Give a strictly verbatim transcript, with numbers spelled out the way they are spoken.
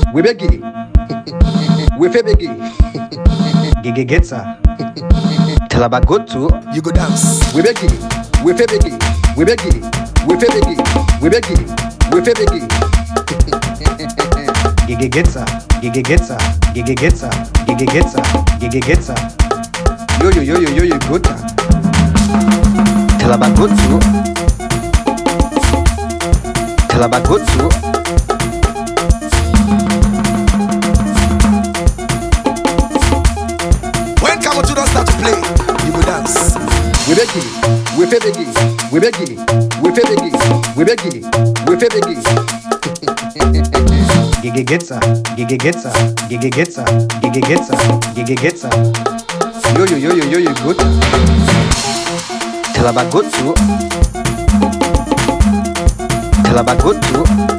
We begi. We fe begi. Gege getsa. Talabagotu. You go dance. We begi. We fe begi. We begi. We fe begi. We begi. We fe begi. Gege getsa. Gege getsa. Gege getsa. Gege getsa. Gege getsa. Yo yo yo yo yo yo gota. Talabagotu. Talabagotu. When Kamotu don't start to play, you go dance. We begi, we fe begi, we begi, we fe begi, we begi, we fe begi. Gege getsa, gege getsa, gege getsa, gege getsa, gege getsa. Yo yo yo yo yo yo gota. Talabagotu. Talabagotu.